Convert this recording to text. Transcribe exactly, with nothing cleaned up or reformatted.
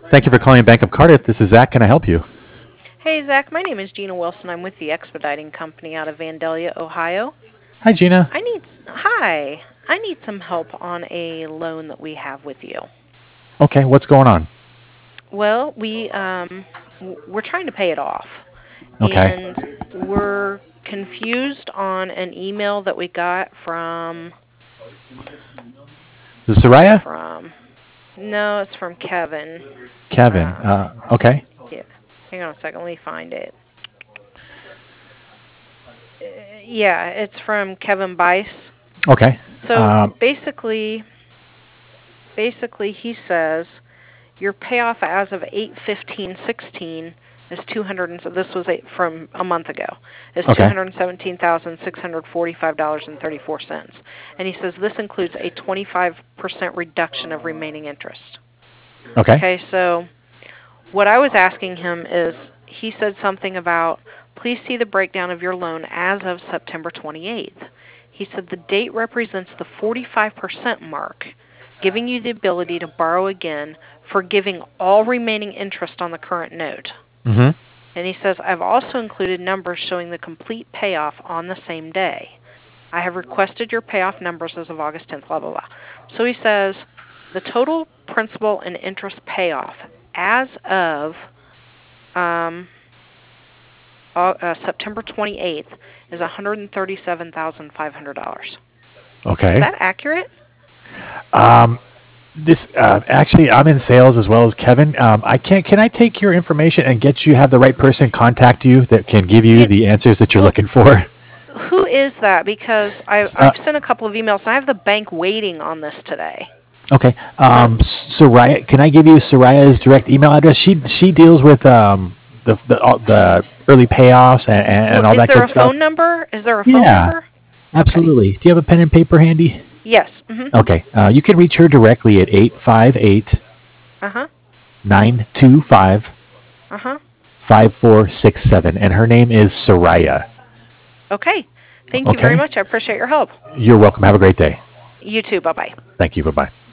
Thank you for calling Bank of Cardiff. This is Zach. Can I help you? Hey, Zach. My name is Gina Wilson. I'm with the Expediting Company out of Vandalia, Ohio. Hi, Gina. I need hi. I need some help on a loan that we have with you. Okay, what's going on? Well, we um we're trying to pay it off, Okay. and we're confused on an email that we got from Is it Soraya? from no, it's from Kevin. Kevin. Um, Uh, okay. yeah. Hang on a second. Let me find it. Uh, yeah, it's from Kevin Bice. Okay. So Um, basically, basically he says your payoff as of eight fifteen sixteen is two hundred and so this was eight, from a month ago is two okay. hundred seventeen thousand six hundred forty-five dollars and thirty-four cents. And he says this includes a twenty-five percent reduction of remaining interest. Okay. Okay, so what I was asking him is he said something about please see the breakdown of your loan as of September twenty-eighth. He said the date represents the forty-five percent mark, giving you the ability to borrow again, forgiving all remaining interest on the current note. Mm-hmm. And he says, I've also included numbers showing the complete payoff on the same day. I have requested your payoff numbers as of August tenth, blah, blah, blah. So he says the total principal and interest payoff as of um, uh, uh, September twenty-eighth is one hundred thirty-seven thousand five hundred dollars. Okay. Is that accurate? Um, this uh, actually, I'm in sales as well as Kevin. Um, I can't. Can I take your information and get you have the right person contact you that can give you Yeah. the answers that you're looking for? Who is that? Because I've, Uh, I've sent a couple of emails. I have the bank waiting on this today. Okay. Um, Soraya, can I give you Soraya's direct email address? She she deals with um the the, all, the early payoffs and, and Well, all is that there good a stuff. phone number? Is there a phone Yeah, number? absolutely. Do you have a pen and paper handy? Yes. Mm-hmm. Okay. Uh, you can reach her directly at eight five eight, Uh-huh. nine two five, Uh-huh. five four six seven, and her name is Soraya. Okay. Thank you Okay. very much. I appreciate your help. You're welcome. Have a great day. You too. Bye-bye. Thank you. Bye-bye.